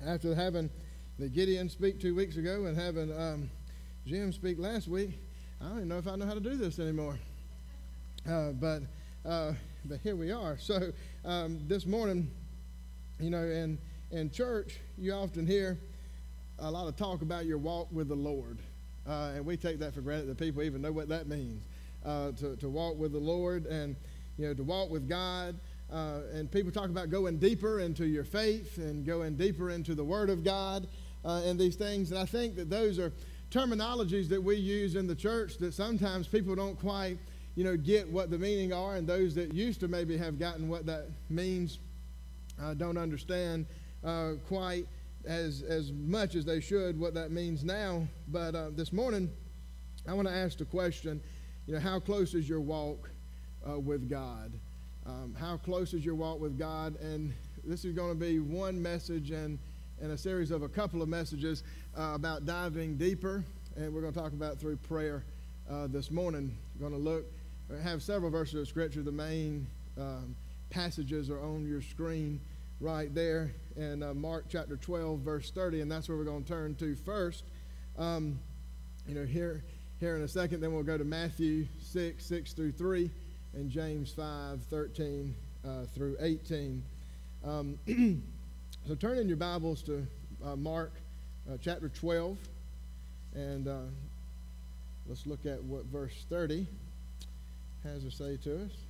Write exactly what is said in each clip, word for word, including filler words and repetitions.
after having the Gideon speak two weeks ago and having um, Jim speak last week, I don't even know if I know how to do this anymore. Uh, but uh, but here we are. So um, this morning, you know, in in church, you often hear a lot of talk about your walk with the Lord, uh, and we take that for granted that people even know what that means. Uh, to to walk with the Lord, and you know, to walk with God. Uh, and people talk about going deeper into your faith and going deeper into the Word of God uh, and these things. And I think that those are terminologies that we use in the church that sometimes people don't quite, you know, get what the meaning are, and those that used to maybe have gotten what that means uh, don't understand uh, quite as as much as they should what that means now. But uh, this morning, I want to ask the question, you know, how close is your walk uh, with God? Um, how close is your walk with God? And this is going to be one message and, and a series of a couple of messages uh, about diving deeper. And we're going to talk about through prayer uh, this morning. We're going to look, have several verses of Scripture. The main um, passages are on your screen right there. And uh, Mark chapter twelve, verse thirty, and that's where we're going to turn to first. Um, you know, here, here in a second, then we'll go to Matthew six, six through three. And James five, thirteen uh, through eighteen. Um, so turn in your Bibles to uh, Mark uh, chapter twelve, and uh, let's look at what verse thirty has to say to us.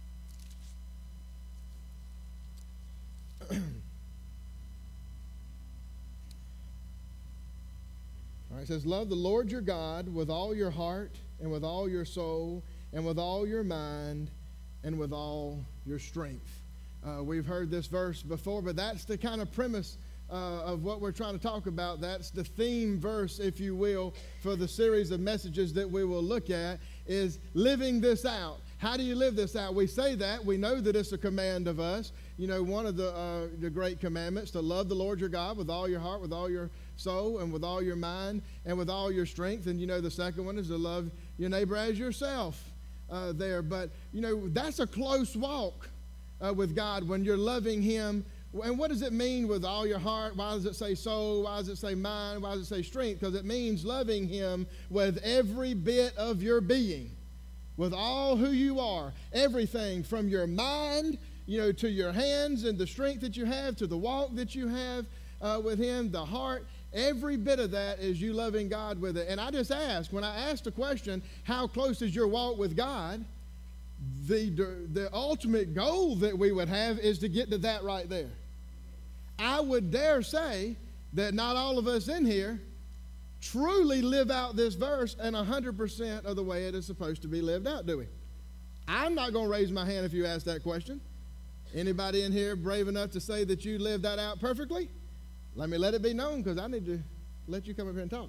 All right, it says, "Love the Lord your God with all your heart and with all your soul and with all your mind, and with all your strength." Uh, we've heard this verse before, but that's the kind of premise uh, of what we're trying to talk about. That's the theme verse, if you will, for the series of messages that we will look at, is living this out. How do you live this out? We say that. We know that it's a command of us. You know, one of the, uh, the great commandments, to love the Lord your God with all your heart, with all your soul, and with all your mind, and with all your strength. And you know, the second one is to love your neighbor as yourself. Uh, there, but you know, that's a close walk uh, with God when you're loving Him. And what does it mean with all your heart? Why does it say soul? Why does it say mind? Why does it say strength? Because it means loving Him with every bit of your being, with all who you are, everything from your mind, you know, to your hands and the strength that you have, to the walk that you have uh, with Him, the heart. Every bit of that is you loving God with it. And I just asked, when I asked the question, how close is your walk with God? The, the ultimate goal that we would have is to get to that right there. I would dare say that not all of us in here truly live out this verse in one hundred percent of the way it is supposed to be lived out, do we? I'm not going to raise my hand if you ask that question. Anybody in here brave enough to say that you live that out perfectly? Let me let it be known, because I need to let you come up here and talk.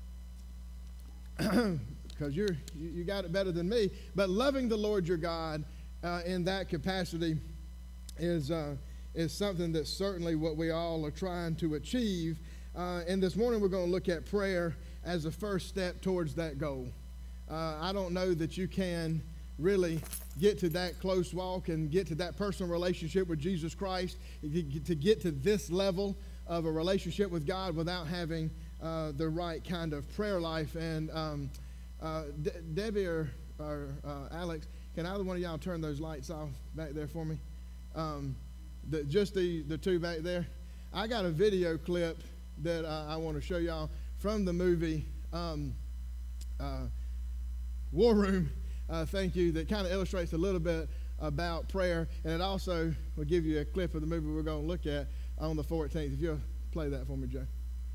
Because you're you, you got it better than me. But loving the Lord your God uh, in that capacity is uh, is something that's certainly what we all are trying to achieve. Uh, and this morning we're going to look at prayer as a first step towards that goal. Uh, I don't know that you can really get to that close walk and get to that personal relationship with Jesus Christ, to get to this level of a relationship with God without having uh, the right kind of prayer life. And um, uh, De- Debbie or, or uh, Alex, can either one of y'all turn those lights off back there for me? Um, the, just the, the two back there. I got a video clip that uh, I want to show y'all from the movie um, uh, War Room. Uh, thank you. That kind of illustrates a little bit about prayer, and it also will give you a clip of the movie we're going to look at on the fourteenth. If you'll play that for me, Joe.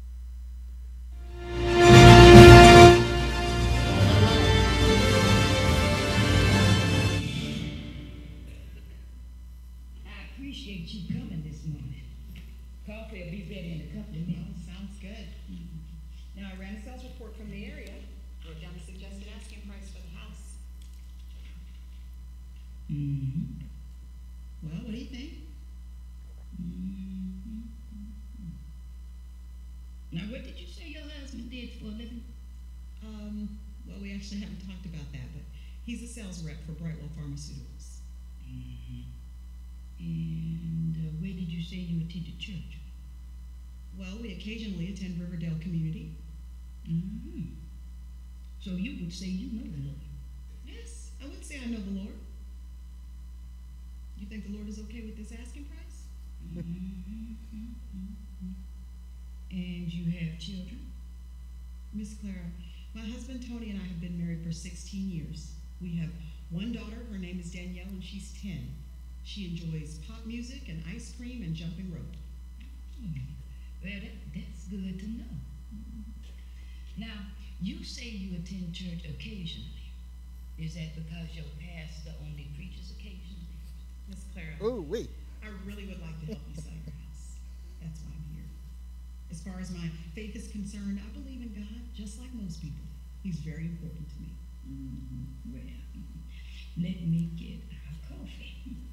I appreciate you coming this morning. Coffee will be ready in a couple of minutes. Sounds good. Mm-hmm. Now, I ran a sales report from the area. Wrote down the suggested asking price for the house. Mm-hmm. Well, what do you think? Mm-hmm. Now, what did you say your husband did for a living? Um, well, we actually haven't talked about that, but he's a sales rep for Brightwell Pharmaceuticals. Mm-hmm. And uh, where did you say you attended church? Well, we occasionally attend Riverdale Community. Mm-hmm. So you would say you know the Lord. Yes, I would say I know the Lord. You think the Lord is okay with this asking price? Mm-hmm. Mm-hmm. And you have children? Miss Clara, my husband Tony and I have been married for sixteen years. We have one daughter, her name is Danielle, and she's ten. She enjoys pop music and ice cream and jumping rope. Hmm. Well, that, that's good to know. Now, you say you attend church occasionally. Is that because your pastor only preaches occasionally? Miss Clara, Ooh, wait. I really would like to help you sell your house. That's why I'm here. As far as my faith is concerned, I believe in God just like most people. He's very important to me. Mm-hmm. Well, let me get our coffee.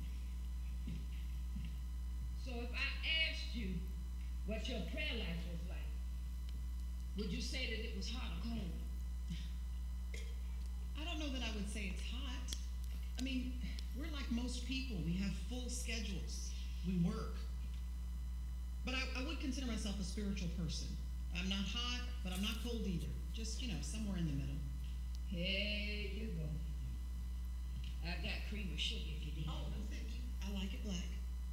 So if I asked you what your prayer life was like, would you say that it was hot or cold? I don't know that I would say it's hot. I mean, we're like most people. We have full schedules. We work. But I, I would consider myself a spiritual person. I'm not hot, but I'm not cold either. Just, you know, somewhere in the middle. Here you go. I got cream or sugar if you need. Oh, no, thank you. I like it black.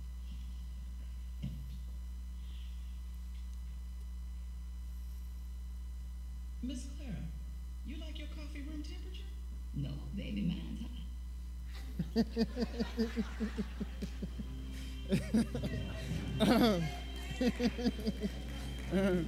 Miss Clara, you like your coffee room temperature? No, baby, mine's hot.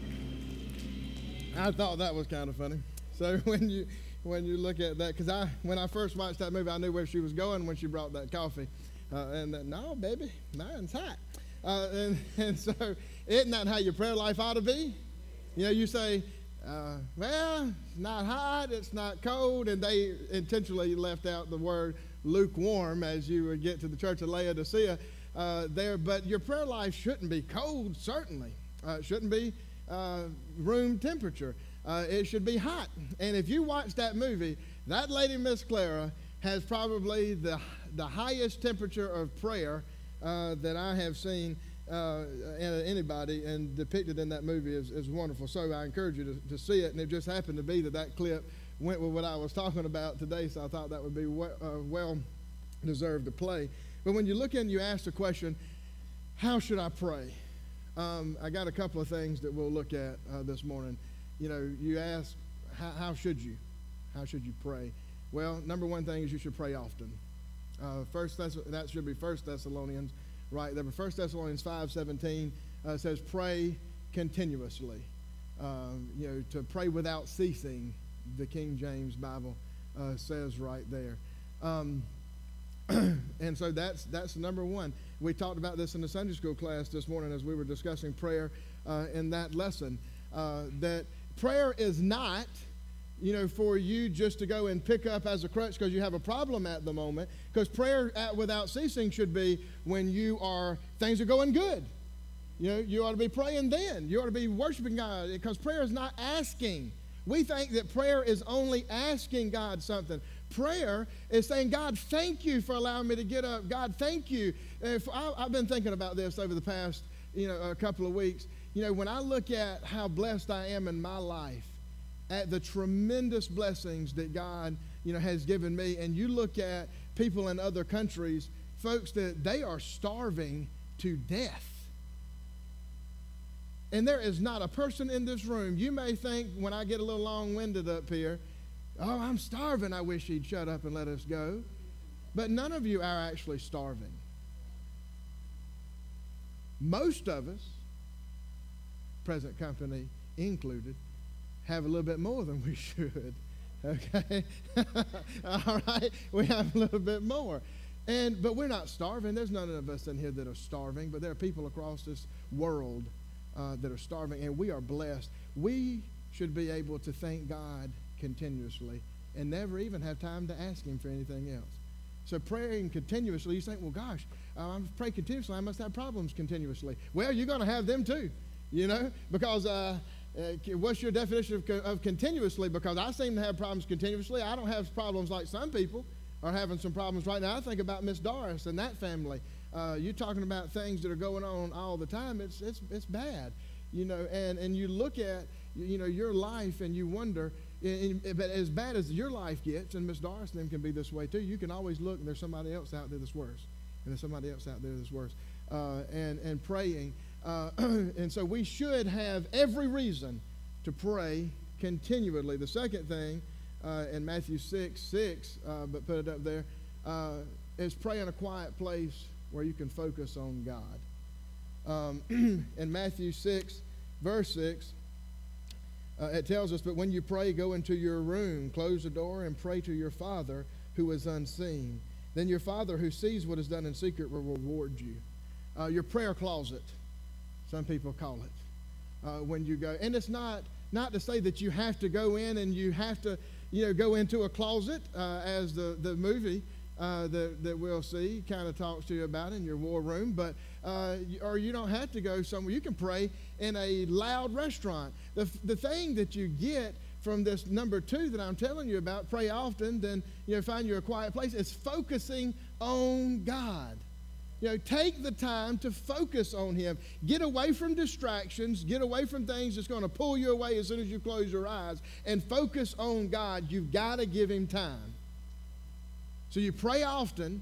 I thought that was kind of funny. So when you when you look at that, because I when I first watched that movie, I knew where she was going when she brought that coffee, uh, and that, no, baby, mine's hot, uh, and and so isn't that how your prayer life ought to be? You know, you say, uh, well, it's not hot, it's not cold, and they intentionally left out the word lukewarm as you would get to the church of Laodicea uh, there. But your prayer life shouldn't be cold, certainly. Uh, it shouldn't be uh, room temperature. Uh, it should be hot. And if you watch that movie, that lady, Miss Clara, has probably the, the highest temperature of prayer uh, that I have seen uh, in anybody, and depicted in that movie is, is wonderful. So I encourage you to, to see it. And it just happened to be that that clip went with what I was talking about today, so I thought that would be we, uh, well deserved to play. But when you look in, you ask the question, how should I pray? Um, I got a couple of things that we'll look at uh, this morning. You know, you ask, how, how should you? How should you pray? Well, number one thing is you should pray often. Uh, first Thess- that should be First Thessalonians, right there. But First Thessalonians five seventeen uh, says, pray continuously. Um, you know, to pray without ceasing, the King James Bible uh, says right there. Um, and so that's that's number one. We talked about this in the Sunday school class this morning as we were discussing prayer uh, in that lesson, uh, that prayer is not, you know, for you just to go and pick up as a crutch because you have a problem at the moment, because prayer at, without ceasing should be when you are, things are going good. You know, you ought to be praying then. You ought to be worshiping God, because prayer is not asking. We think that prayer is only asking God something. Prayer is saying, God, thank you for allowing me to get up. God, thank you. If I, I've been thinking about this over the past, you know, a couple of weeks. You know, when I look at how blessed I am in my life, at the tremendous blessings that God, you know, has given me, and you look at people in other countries, folks that they are starving to death. And there is not a person in this room, you may think when I get a little long-winded up here, oh, I'm starving, I wish he'd shut up and let us go. But none of you are actually starving. Most of us, present company included, have a little bit more than we should. Okay? All right? We have a little bit more. And but we're not starving. There's none of us in here that are starving, but there are people across this world uh, that are starving, and we are blessed. We should be able to thank God continuously and never even have time to ask him for anything else. So praying continuously, you think, well, gosh, uh, I'm praying continuously, I must have problems continuously. Well, you're going to have them too, you know, because uh, uh, what's your definition of, of continuously? Because I seem to have problems continuously. I don't have problems like some people are having some problems right now. I think about Miss Doris and that family. Uh, you're talking about things that are going on all the time. It's, it's, it's bad. you know, and, and you look at, you know, your life and you wonder, and, and, but as bad as your life gets, and Miss Doris and them can be this way too, you can always look and there's somebody else out there that's worse. And there's somebody else out there that's worse. Uh, and, and praying. Uh, and so we should have every reason to pray continually. The second thing uh, in Matthew six, six, uh, but put it up there, uh, is pray in a quiet place where you can focus on God. Um, in Matthew six, verse six, uh, it tells us, but when you pray, go into your room, close the door, and pray to your Father who is unseen. Then your Father who sees what is done in secret will reward you. Uh, your prayer closet, some people call it, uh, when you go. And it's not not to say that you have to go in and you have to, you know, go into a closet, uh, as the, the movie uh, that, that we'll see kind of talks to you about in your war room. But uh, or you don't have to go somewhere. You can pray in a loud restaurant. The, the thing that you get from this number two that I'm telling you about, pray often, then, you know, find you a quiet place, it's focusing on God. You know, take the time to focus on Him. Get away from distractions. Get away from things that's going to pull you away as soon as you close your eyes, and focus on God. You've got to give Him time. So you pray often.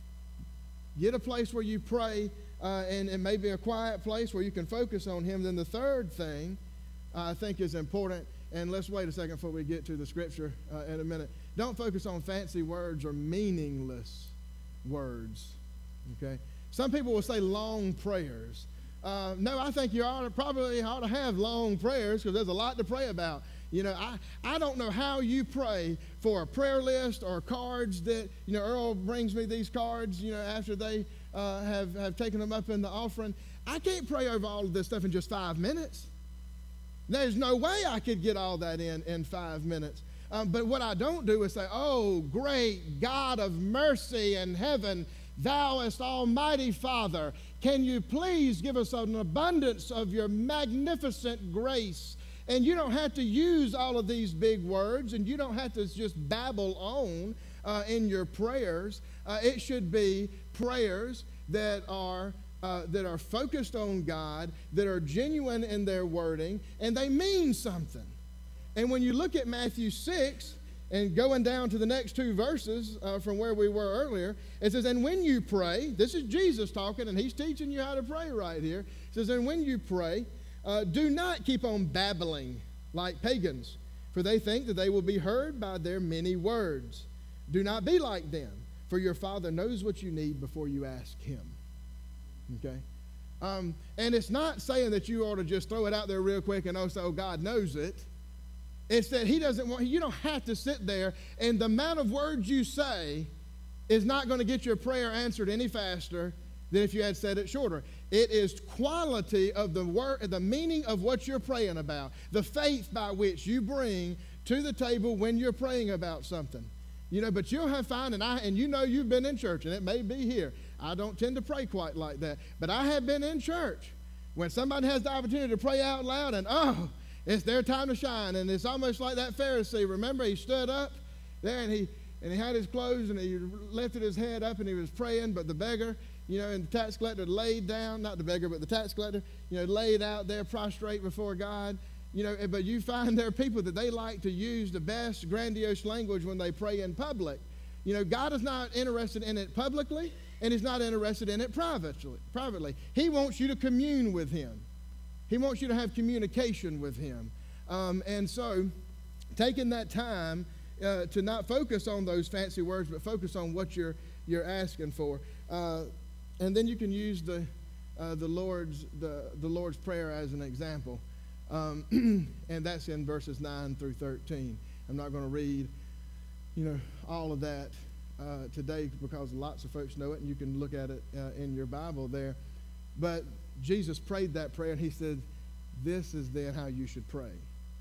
Get a place where you pray, uh, and, and maybe a quiet place where you can focus on Him. Then the third thing uh, I think is important, and let's wait a second before we get to the scripture uh, in a minute. Don't focus on fancy words or meaningless words. Okay? Some people will say long prayers. Uh, no, I think you ought to, probably ought to have long prayers, because there's a lot to pray about. You know, I, I don't know how you pray for a prayer list or cards that, you know, Earl brings me these cards, you know, after they uh, have, have taken them up in the offering. I can't pray over all of this stuff in just five minutes. There's no way I could get all that in in five minutes. Um, but what I don't do is say, oh, great God of mercy and heaven, Thouest Almighty Father, can you please give us an abundance of your magnificent grace? And you don't have to use all of these big words, and you don't have to just babble on uh, in your prayers. Uh, it should be prayers that are uh, that are focused on God, that are genuine in their wording, and they mean something. And when you look at Matthew six, and going down to the next two verses uh, from where we were earlier, it says, and when you pray, this is Jesus talking, and He's teaching you how to pray right here. It says, and when you pray, uh, do not keep on babbling like pagans, for they think that they will be heard by their many words. Do not be like them, for your Father knows what you need before you ask Him. Okay? Um, and it's not saying that you ought to just throw it out there real quick and, oh, so God knows it. It's that He doesn't want, you don't have to sit there, and the amount of words you say is not going to get your prayer answered any faster than if you had said it shorter. It is quality of the word, the meaning of what you're praying about, the faith by which you bring to the table when you're praying about something. You know, but you'll have fun, and I, and you know you've been in church, and it may be here. I don't tend to pray quite like that, but I have been in church when somebody has the opportunity to pray out loud, and oh, it's their time to shine. And it's almost like that Pharisee. Remember, he stood up there, and he and he had his clothes, and he lifted his head up, and he was praying. But the beggar, you know, and the tax collector laid down, not the beggar, but the tax collector, you know, laid out there prostrate before God. You know, but you find there are people that they like to use the best grandiose language when they pray in public. You know, God is not interested in it publicly, and He's not interested in it privately. Privately, He wants you to commune with Him. He wants you to have communication with Him. Um, and so, taking that time uh, to not focus on those fancy words, but focus on what you're you're asking for. Uh, and then you can use the uh, the Lord's the, the Lord's Prayer as an example. Um, and that's in verses nine through thirteen. I'm not going to read, you know, all of that uh, today, because lots of folks know it, and you can look at it uh, in your Bible there. But Jesus prayed that prayer, and He said, this is then how you should pray.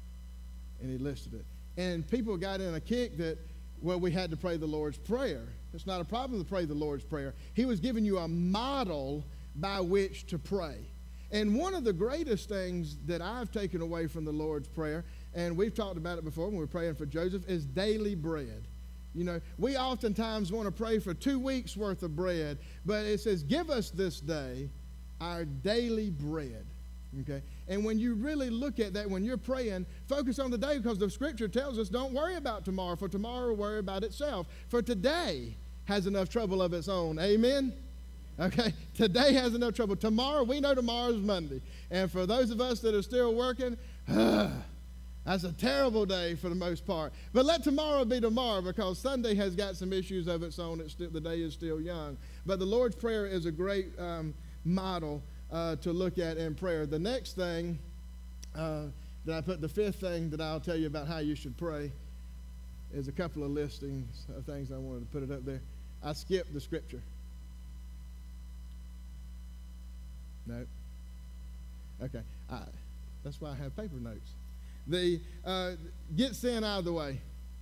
And He listed it. And people got in a kick that, well, we had to pray the Lord's Prayer. It's not a problem to pray the Lord's Prayer. He was giving you a model by which to pray. And one of the greatest things that I've taken away from the Lord's Prayer, and we've talked about it before when we were praying for Joseph, is daily bread. You know, we oftentimes want to pray for two weeks' worth of bread, but it says, give us this day our daily bread. Okay? And when you really look at that, when you're praying, focus on the day, because the scripture tells us don't worry about tomorrow, for tomorrow will worry about itself. For today has enough trouble of its own. Amen? Okay? Today has enough trouble. Tomorrow, we know tomorrow's Monday. And for those of us that are still working, that's a terrible day for the most part. But let tomorrow be tomorrow, because Sunday has got some issues of its own. It's still, the day is still young. But the Lord's Prayer is a great um, model uh, to look at in prayer. The next thing uh, that I put, the fifth thing that I'll tell you about how you should pray, is a couple of listings of things. I wanted to put it up there. I skipped the scripture. No. Okay. I, that's why I have paper notes. The uh, get sin out of the way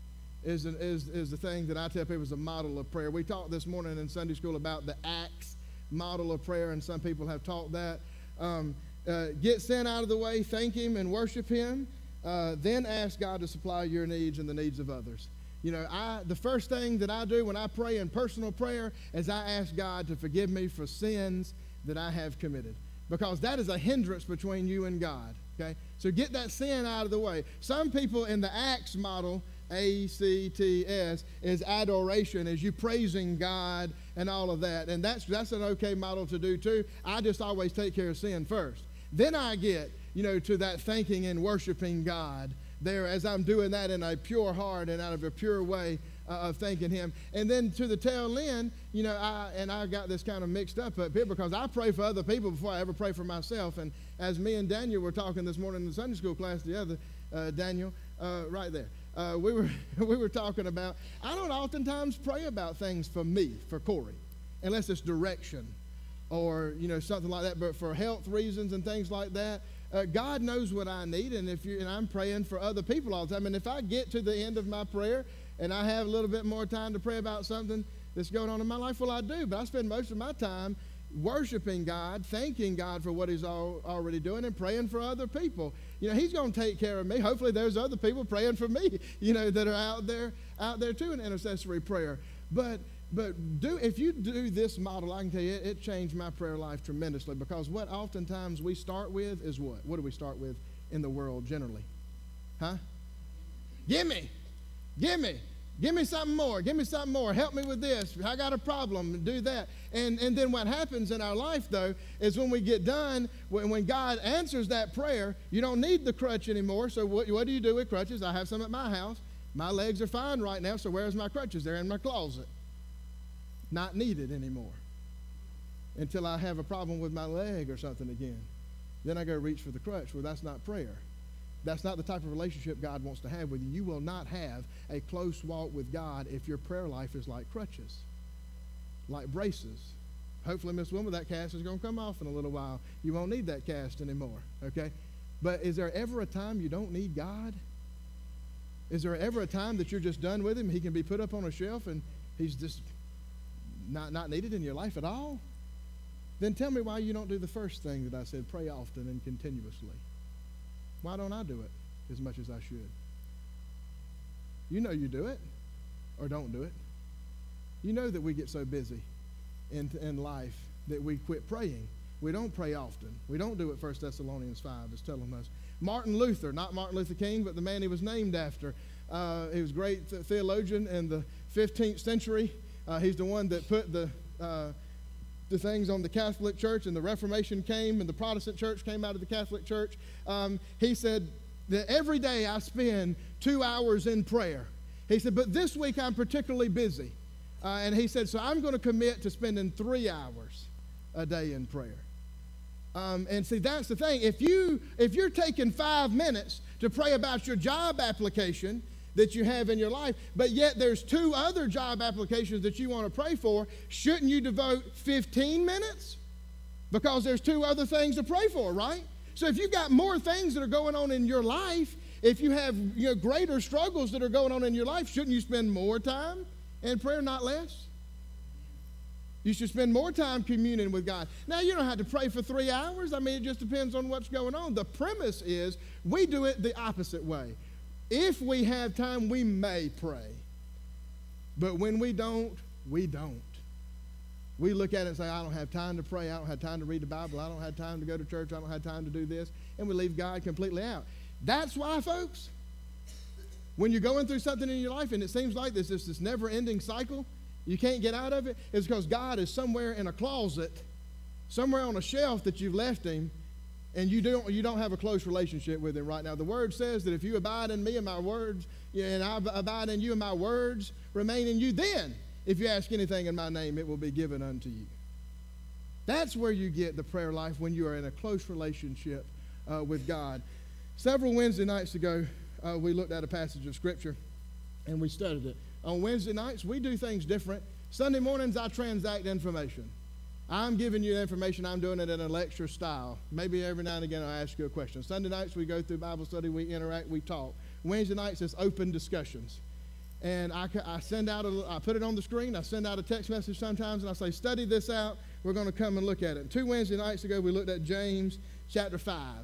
is, an, is, is the thing that I tell people is a model of prayer. We talked this morning in Sunday school about the Acts model of prayer, and some people have taught that. Um, uh, get sin out of the way, thank Him and worship Him, uh, then ask God to supply your needs and the needs of others. You know, I the first thing that I do when I pray in personal prayer is I ask God to forgive me for sins that I have committed, because that is a hindrance between you and God. Okay, so get that sin out of the way. Some people in the Acts model, A C T S, is adoration, is you praising God and all of that. And that's that's an okay model to do too. I just always take care of sin first. Then I get, you know, to that thanking and worshiping God there as I'm doing that in a pure heart and out of a pure way uh, of thanking Him. And then to the tail end, you know, I, and I got this kind of mixed up up here, because I pray for other people before I ever pray for myself. And as me and Daniel were talking this morning in the Sunday school class, the other uh, Daniel, uh, right there, uh, we were we were talking about, I don't oftentimes pray about things for me, for Corey, unless it's direction or, you know, something like that. But for health reasons and things like that, uh, God knows what I need, and if you and I'm praying for other people all the time. And if I get to the end of my prayer and I have a little bit more time to pray about something that's going on in my life, well, I do. But I spend most of my time worshiping God, thanking God for what He's all, already doing, and praying for other people. You know, He's going to take care of me. Hopefully there's other people praying for me, you know, that are out there out there too in intercessory prayer. But but do if you do this model, I can tell you it, it changed my prayer life tremendously, because what oftentimes we start with is what? What do we start with in the world generally? Huh? Give me. Give me. Give me something more. Give me something more. Help me with this. I got a problem. Do that. And and then what happens in our life, though, is when we get done, when, when God answers that prayer, you don't need the crutch anymore. So what, what do you do with crutches? I have some at my house. My legs are fine right now, so where's my crutches? They're in my closet. Not needed anymore. Until I have a problem with my leg or something again. Then I go reach for the crutch. Well, that's not prayer. That's not the type of relationship God wants to have with you. You will not have a close walk with God if your prayer life is like crutches, like braces. Hopefully, Miss Wilma, that cast is going to come off in a little while. You won't need that cast anymore, okay? But is there ever a time you don't need God? Is there ever a time that you're just done with Him? He can be put up on a shelf and He's just not, not needed in your life at all? Then tell me why you don't do the first thing that I said, pray often and continuously. Why don't I do it as much as I should? You know you do it or don't do it. You know that we get so busy in, in life that we quit praying. We don't pray often. We don't do what First Thessalonians five is telling us. Martin Luther, not Martin Luther King, but the man he was named after. Uh, he was a great th- theologian in the fifteenth century. Uh, he's the one that put the... Uh, the things on the Catholic Church, and the Reformation came, and the Protestant Church came out of the Catholic Church. Um, he said that every day I spend two hours in prayer. He said, but this week I'm particularly busy. Uh, and he said, so I'm going to commit to spending three hours a day in prayer. Um, and see, that's the thing. If, you, if you're taking five minutes to pray about your job application that you have in your life, but yet there's two other job applications that you want to pray for, shouldn't you devote fifteen minutes? Because there's two other things to pray for, right? So if you've got more things that are going on in your life, if you have, you know, greater struggles that are going on in your life, shouldn't you spend more time in prayer, not less? You should spend more time communing with God. Now, you don't have to pray for three hours. I mean, it just depends on what's going on. The premise is we do it the opposite way. If we have time, we may pray. But when we don't, we don't. We look at it and say, I don't have time to pray. I don't have time to read the Bible. I don't have time to go to church. I don't have time to do this. And we leave God completely out. That's why, folks, when you're going through something in your life and it seems like this is this never-ending cycle, you can't get out of it, it's because God is somewhere in a closet, somewhere on a shelf that you've left him, and you don't, you don't have a close relationship with him right now. The word says that if you abide in me and my words, and I abide in you and my words remain in you, then if you ask anything in my name, it will be given unto you. That's where you get the prayer life, when you are in a close relationship uh, with God. Several Wednesday nights ago, uh, we looked at a passage of Scripture, and we studied it. On Wednesday nights, we do things different. Sunday mornings, I transact information. I'm giving you information. I'm doing it in a lecture style. Maybe every now and again I'll ask you a question. Sunday nights, we go through Bible study, we interact, we talk. Wednesday nights, it's open discussions. And I, I send out, a, I put it on the screen, I send out a text message sometimes, and I say, study this out. We're going to come and look at it. Two Wednesday nights ago, we looked at James chapter five,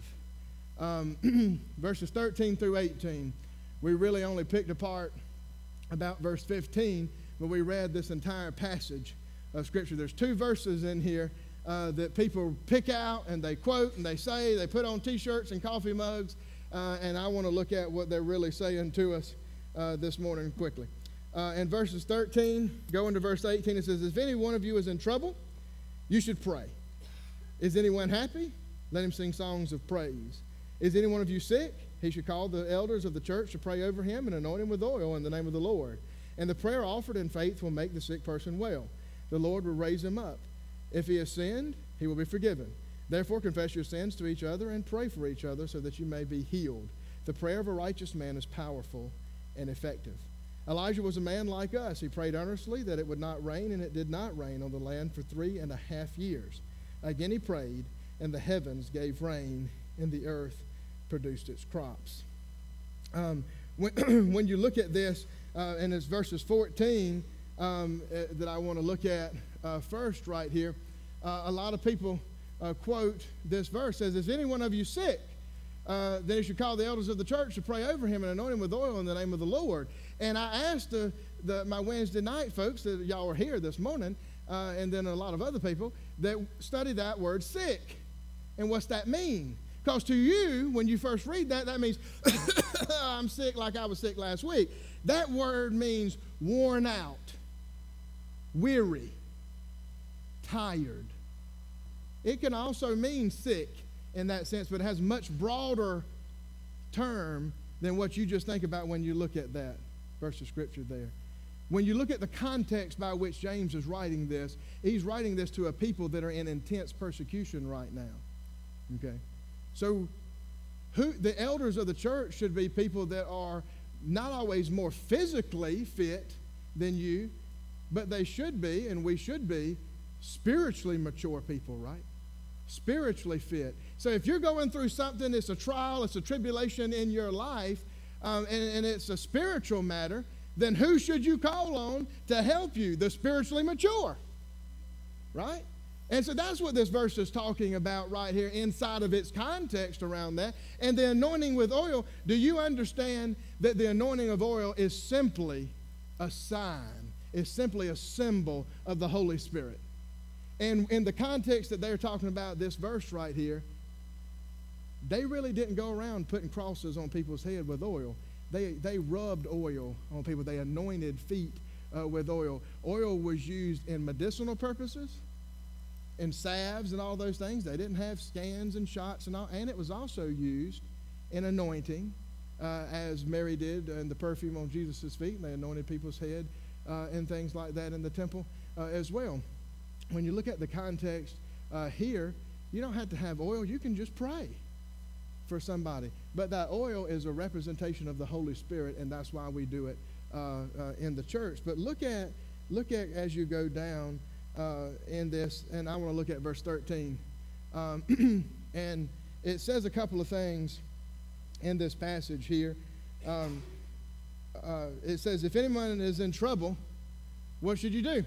um, verses thirteen through eighteen. We really only picked apart about verse fifteen, but we read this entire passage of Scripture. There's two verses in here uh, that people pick out and they quote and they say, they put on T-shirts and coffee mugs, uh, and I want to look at what they're really saying to us uh, this morning quickly. Uh, in verses thirteen, go into verse eighteen, it says, if any one of you is in trouble, you should pray. Is anyone happy? Let him sing songs of praise. Is any one of you sick? He should call the elders of the church to pray over him and anoint him with oil in the name of the Lord. And the prayer offered in faith will make the sick person well. The Lord will raise him up. If he has sinned, he will be forgiven. Therefore confess your sins to each other and pray for each other so that you may be healed. The prayer of a righteous man is powerful and effective. Elijah was a man like us. He prayed earnestly that it would not rain, and it did not rain on the land for three and a half years. Again he prayed, and the heavens gave rain, and the earth produced its crops. Um, when, when you look at this, uh, and it's verses fourteen um, uh, that I want to look at uh, first right here, uh, a lot of people uh, quote this verse, says, is any one of you sick? Uh, then he should call the elders of the church to pray over him and anoint him with oil in the name of the Lord. And I asked the, the, my Wednesday night folks that y'all were here this morning, uh, and then a lot of other people that study that word sick. And what's that mean? Because to you, when you first read that, that means I'm sick like I was sick last week. That word means worn out, weary, tired. It can also mean sick in that sense, but it has a much broader term than what you just think about when you look at that verse of Scripture there. When you look at the context by which James is writing this, he's writing this to a people that are in intense persecution right now. Okay? So who the elders of the church should be people that are not always more physically fit than you, but they should be, and we should be, spiritually mature people, right? Spiritually fit. So if you're going through something, it's a trial, it's a tribulation in your life, um, and, and it's a spiritual matter, then who should you call on to help you? The spiritually mature, right? And so that's what this verse is talking about right here inside of its context around that. And the anointing with oil, do you understand that the anointing of oil is simply a sign, is simply a symbol of the Holy Spirit? And in the context that they're talking about this verse right here, they really didn't go around putting crosses on people's head with oil. They, they rubbed oil on people. They anointed feet uh, with oil. Oil was used in medicinal purposes, in salves and all those things. They didn't have scans and shots and all. And it was also used in anointing, uh, as Mary did in the perfume on Jesus' feet. And they anointed people's head uh, and things like that in the temple uh, as well. When you look at the context uh, here, you don't have to have oil. You can just pray for somebody. But that oil is a representation of the Holy Spirit, and that's why we do it uh, uh, in the church. But look at, look at as you go down uh, in this, and I want to look at verse thirteen. Um, and it says a couple of things in this passage here. Um, uh, it says, if anyone is in trouble, what should you do?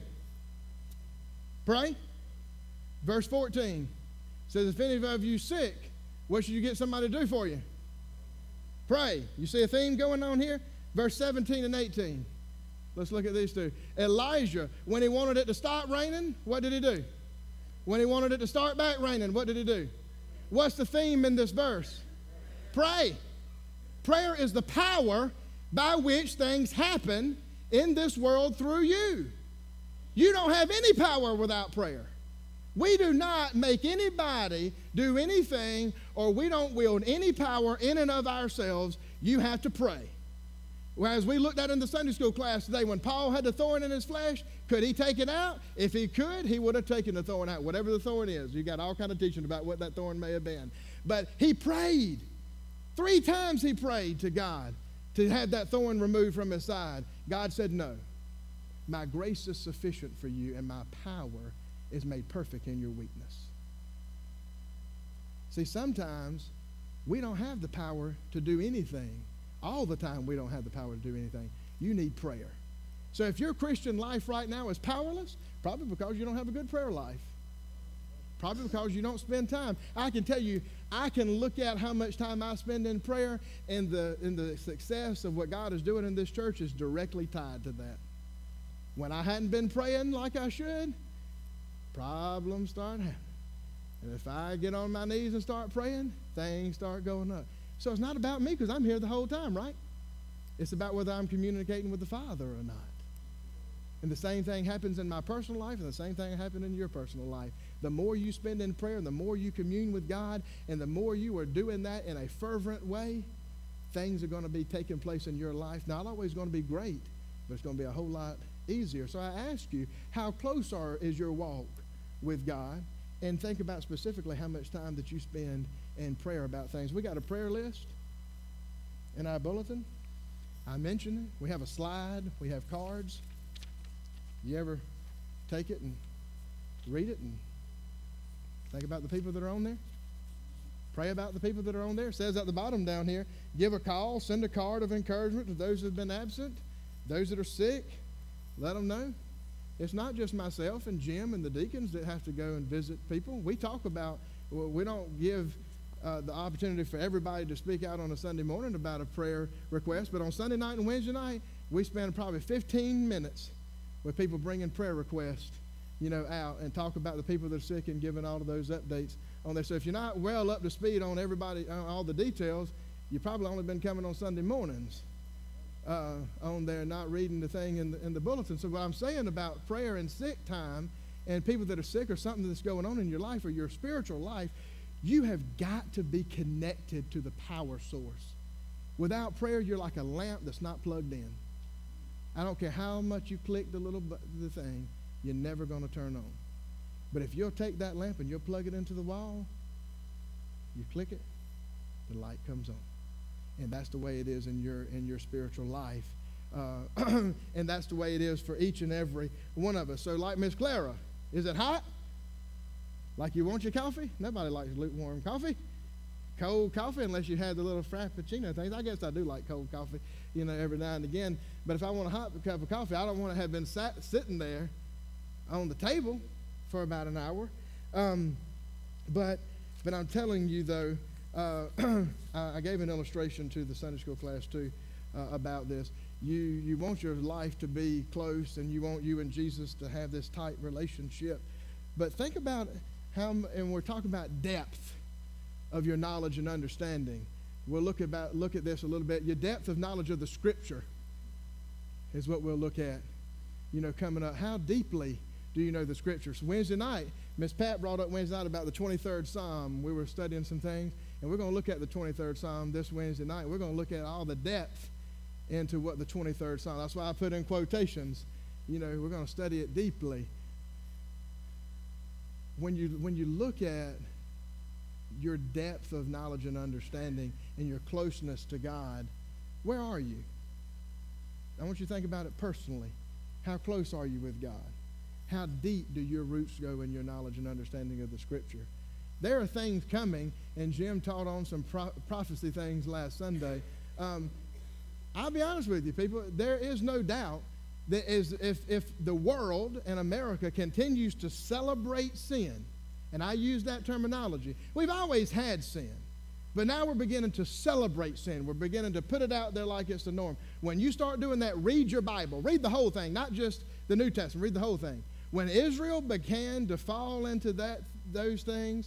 Pray. Verse fourteen says, if any of you sick, what should you get somebody to do for you? Pray. You see a theme going on here? Verse seventeen and eighteen. Let's look at these two. Elijah, when he wanted it to stop raining, what did he do? When he wanted it to start back raining, what did he do? What's the theme in this verse? Pray. Prayer is the power by which things happen in this world through you. You don't have any power without prayer. We do not make anybody do anything, or we don't wield any power in and of ourselves. You have to pray. Whereas we looked at in the Sunday school class today, when Paul had the thorn in his flesh, could he take it out? If he could, he would have taken the thorn out, whatever the thorn is. You got all kind of teaching about what that thorn may have been. But he prayed. Three times he prayed to God to have that thorn removed from his side. God said, no. My grace is sufficient for you, and my power is made perfect in your weakness. See, sometimes we don't have the power to do anything. All the time we don't have the power to do anything. You need prayer. So if your Christian life right now is powerless, probably because you don't have a good prayer life. Probably because you don't spend time. I can tell you, I can look at how much time I spend in prayer, and the, and the success of what God is doing in this church is directly tied to that. When I hadn't been praying like I should, problems start happening. And if I get on my knees and start praying, things start going up. So it's not about me, because I'm here the whole time, right? It's about whether I'm communicating with the Father or not. And the same thing happens in my personal life, and the same thing happens in your personal life. The more you spend in prayer, and the more you commune with God, and the more you are doing that in a fervent way, things are going to be taking place in your life. Not always going to be great, but it's going to be a whole lot easier. So I ask you, how close are, is your walk with God? And think about specifically how much time that you spend in prayer about things. We got a prayer list in our bulletin. I mentioned it. We have a slide. We have cards. You ever take it and read it and think about the people that are on there? Pray about the people that are on there. It says at the bottom down here, give a call, send a card of encouragement to those that have been absent, those that are sick. Let them know. It's not just myself and Jim and the deacons that have to go and visit people. We talk about, well, we don't give uh, the opportunity for everybody to speak out on a Sunday morning about a prayer request, but on Sunday night and Wednesday night, we spend probably fifteen minutes with people bringing prayer requests, you know, out and talk about the people that are sick and giving all of those updates on there. So if you're not well up to speed on everybody, on all the details, you've probably only been coming on Sunday mornings. Uh, on there, not reading the thing in the, in the bulletin. So what I'm saying about prayer and sick time and people that are sick or something that's going on in your life or your spiritual life, you have got to be connected to the power source. Without prayer, you're like a lamp that's not plugged in. I don't care how much you click the little bu- the thing, you're never going to turn on. But if you'll take that lamp and you'll plug it into the wall, you click it, the light comes on. And that's the way it is in your in your spiritual life. Uh, and that's the way it is for each and every one of us. So like Miss Clara, is it hot? Like you want your coffee? Nobody likes lukewarm coffee. Cold coffee, unless you had the little frappuccino things. I guess I do like cold coffee, you know, every now and again. But if I want a hot cup of coffee, I don't want to have been sat, sitting there on the table for about an hour. Um, but but I'm telling you, though, Uh, I gave an illustration to the Sunday school class too uh, about this. You you want your life to be close, and you want you and Jesus to have this tight relationship. But think about how, and we're talking about depth of your knowledge and understanding. We'll look about look at this a little bit. Your depth of knowledge of the Scripture is what we'll look at. You know, coming up, how deeply do you know the Scriptures? Wednesday night, Miss Pat brought up Wednesday night about the twenty-third Psalm. We were studying some things. And we're going to look at the twenty-third Psalm this Wednesday night. We're going to look at all the depth into what the twenty-third Psalm. That's why I put in quotations. You know, we're going to study it deeply. When you when you look at your depth of knowledge and understanding and your closeness to God, where are you? I want you to think about it personally. How close are you with God? How deep do your roots go in your knowledge and understanding of the Scripture? There are things coming, and Jim taught on some pro- prophecy things last Sunday. Um, I'll be honest with you, people. There is no doubt that is, if, if the world and America continues to celebrate sin, and I use that terminology, we've always had sin. But now we're beginning to celebrate sin. We're beginning to put it out there like it's the norm. When you start doing that, read your Bible. Read the whole thing, not just the New Testament. Read the whole thing. When Israel began to fall into that those things,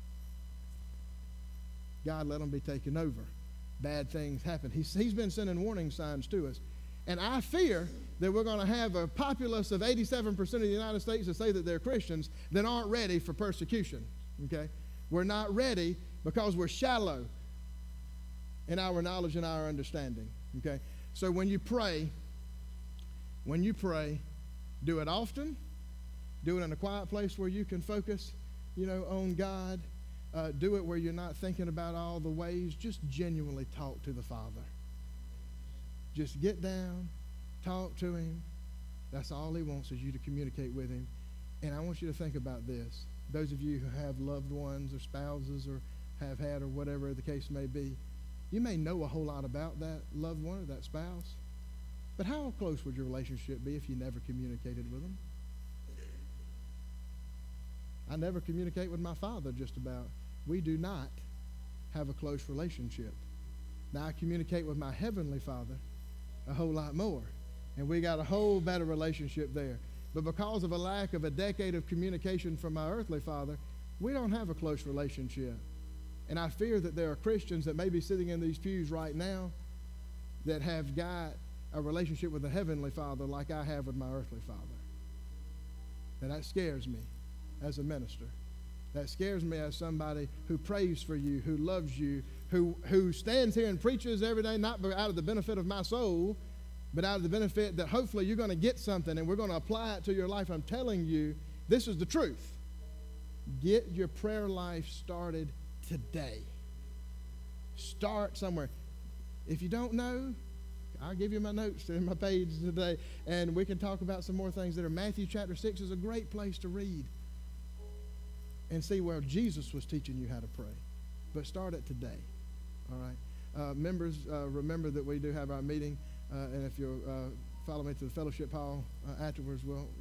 God let them be taken over. Bad things happen. He's, he's been sending warning signs to us. And I fear that we're going to have a populace of eighty-seven percent of the United States that say that they're Christians that aren't ready for persecution. Okay? We're not ready because we're shallow in our knowledge and our understanding. Okay? So when you pray, when you pray, do it often. Do it in a quiet place where you can focus, you know, on God. Uh, do it where you're not thinking about all the ways. Just genuinely talk to the Father. Just get down, talk to Him. That's all He wants, is you to communicate with Him. And I want you to think about this. Those of you who have loved ones or spouses or have had or whatever the case may be, you may know a whole lot about that loved one or that spouse. But how close would your relationship be if you never communicated with them? I never communicate with my father just about. We do not have a close relationship. Now I communicate with my heavenly Father a whole lot more. And we got a whole better relationship there. But because of a lack of a decade of communication from my earthly father, we don't have a close relationship. And I fear that there are Christians that may be sitting in these pews right now that have got a relationship with the heavenly Father like I have with my earthly father. And that scares me as a minister. That scares me as somebody who prays for you, who loves you, who, who stands here and preaches every day, not out of the benefit of my soul, but out of the benefit that hopefully you're going to get something and we're going to apply it to your life. I'm telling you, this is the truth. Get your prayer life started today. Start somewhere. If you don't know, I'll give you my notes in my page today, and we can talk about some more things that are. Matthew chapter six is a great place to read and see where Jesus was teaching you how to pray. But start it today, all right? Uh, members, uh, remember that we do have our meeting, uh, and if you'll uh, follow me to the fellowship hall uh, afterwards, we'll